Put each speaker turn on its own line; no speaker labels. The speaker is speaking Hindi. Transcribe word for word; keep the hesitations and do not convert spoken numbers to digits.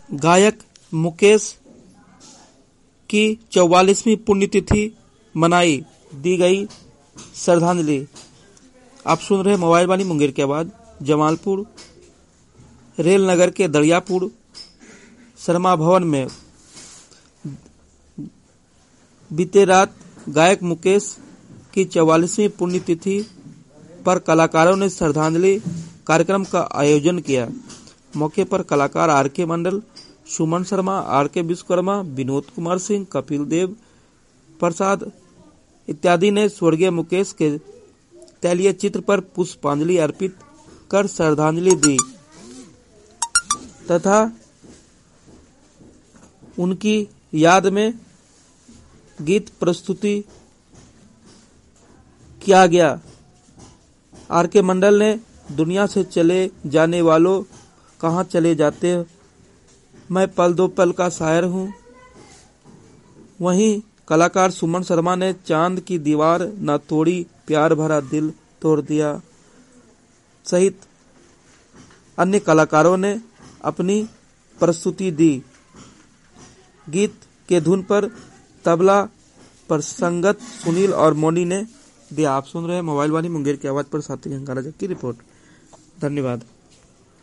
गायक मुकेश की चौवालीसवीं पुण्यतिथि मनाई, दी गई श्रद्धांजलि। आप सुन रहे मोबाइल वाली मुंगेर की आवाज। जमालपुर रेल नगर के दरियापुर शर्मा भवन में बीते रात गायक मुकेश की चौवालीसवीं पुण्यतिथि पर कलाकारों ने श्रद्धांजलि कार्यक्रम का आयोजन किया। मौके पर कलाकार आर के मंडल, सुमन शर्मा, आर के विश्वकर्मा, विनोद कुमार सिंह, कपिल देव प्रसाद इत्यादि ने स्वर्गीय मुकेश के तैलीय चित्र पर पुष्पांजलि अर्पित कर श्रद्धांजलि दी तथा उनकी याद में गीत प्रस्तुति किया गया। आर के मंडल ने दुनिया से चले जाने वालों कहाँ चले जाते हो, मैं पल दो पल का शायर हूँ। वहीं कलाकार सुमन शर्मा ने चांद की दीवार न तोड़ी, प्यार भरा दिल तोड़ दिया सहित अन्य कलाकारों ने अपनी प्रस्तुति दी। गीत के धुन पर तबला पर संगत सुनील और मोनी ने दिया। आप सुन रहे हैं मोबाइल वाली मुंगेर की आवाज पर साथी अंगारा की रिपोर्ट। धन्यवाद।